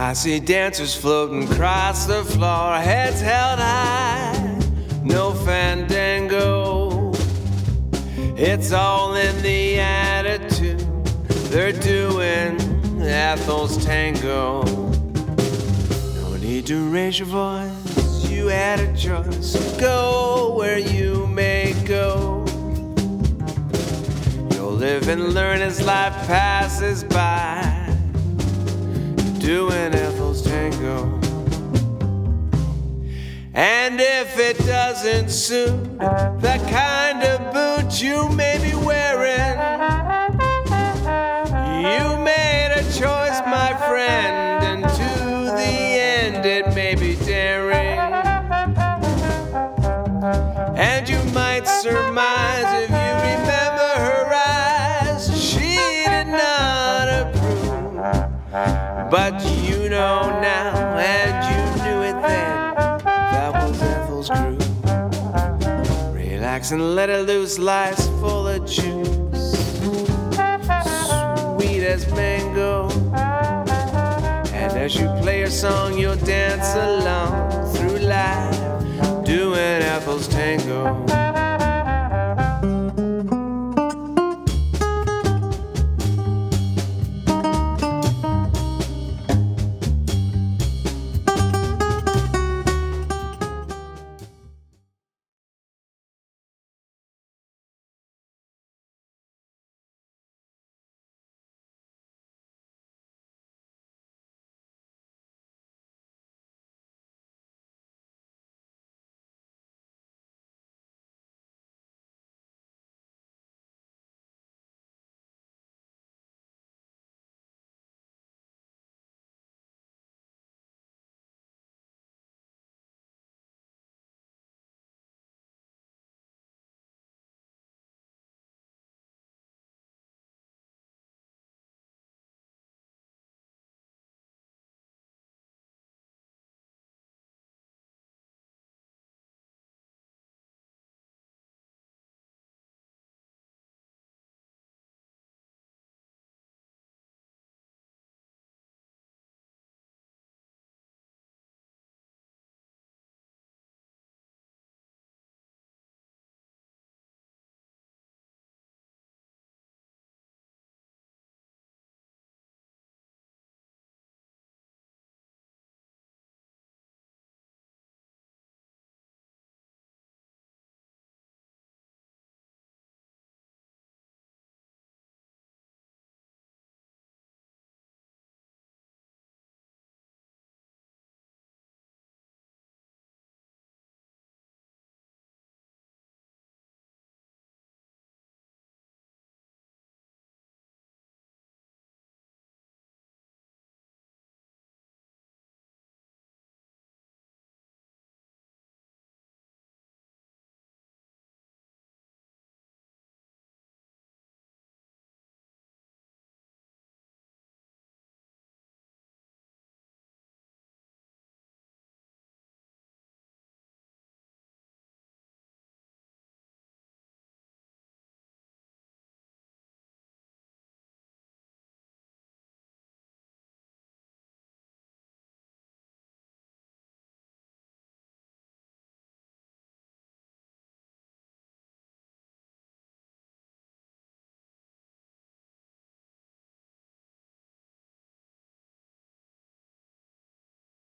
I see dancers floating across the floor, heads held high, no fandango. It's all in the attitude they're doing Ethel's tango. No need to raise your voice, you had a choice. Go where you may go. You'll live and learn as life passes by, doing Ethel's tango. And if it doesn't suit the kind of boot you may be wearing, you made a choice, my friend, and to the end it may be daring. And you might surmise, if you remember her eyes, she did not approve. But you know now, and you knew it then, that was Ethel's crew. Relax and let it loose, life's full of juice, sweet as mango. And as you play your song, you'll dance along